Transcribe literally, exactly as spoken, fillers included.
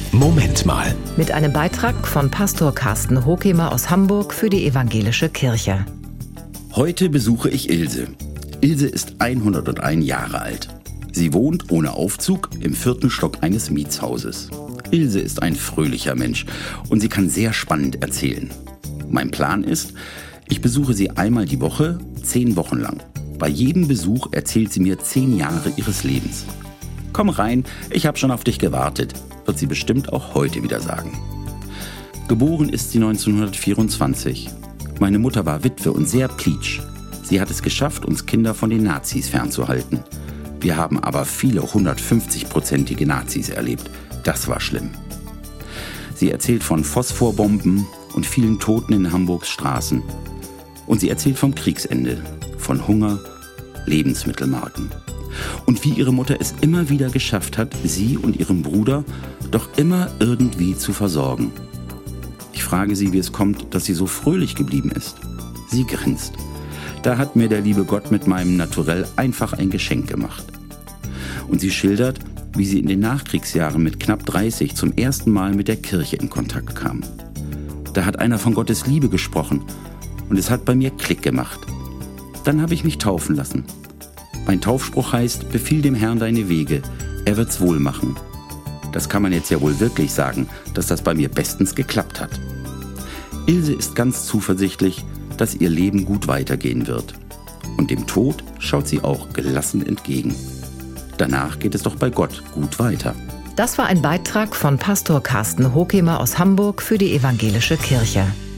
Moment mal. Mit einem Beitrag von Pastor Carsten Hokemer aus Hamburg für die Evangelische Kirche. Heute besuche ich Ilse. Ilse ist hunderteins Jahre alt. Sie wohnt ohne Aufzug im vierten Stock eines Mietshauses. Ilse ist ein fröhlicher Mensch und sie kann sehr spannend erzählen. Mein Plan ist, ich besuche sie einmal die Woche, zehn Wochen lang. Bei jedem Besuch erzählt sie mir zehn Jahre ihres Lebens. Komm rein, ich habe schon auf dich gewartet, wird sie bestimmt auch heute wieder sagen. Geboren ist sie neunzehnhundertvierundzwanzig. Meine Mutter war Witwe und sehr pleatsch. Sie hat es geschafft, uns Kinder von den Nazis fernzuhalten. Wir haben aber viele hundertfünfzig-prozentige Nazis erlebt. Das war schlimm. Sie erzählt von Phosphorbomben und vielen Toten in Hamburgs Straßen. Und sie erzählt vom Kriegsende, von Hunger, Lebensmittelmarken. Und wie ihre Mutter es immer wieder geschafft hat, sie und ihren Bruder doch immer irgendwie zu versorgen. Ich frage sie, wie es kommt, dass sie so fröhlich geblieben ist. Sie grinst. Da hat mir der liebe Gott mit meinem Naturell einfach ein Geschenk gemacht. Und sie schildert, wie sie in den Nachkriegsjahren mit knapp dreißig zum ersten Mal mit der Kirche in Kontakt kam. Da hat einer von Gottes Liebe gesprochen und es hat bei mir Klick gemacht. Dann habe ich mich taufen lassen. Mein Taufspruch heißt, befiehl dem Herrn deine Wege, er wird's wohl machen. Das kann man jetzt ja wohl wirklich sagen, dass das bei mir bestens geklappt hat. Ilse ist ganz zuversichtlich, dass ihr Leben gut weitergehen wird. Und dem Tod schaut sie auch gelassen entgegen. Danach geht es doch bei Gott gut weiter. Das war ein Beitrag von Pastor Carsten Hokemer aus Hamburg für die Evangelische Kirche.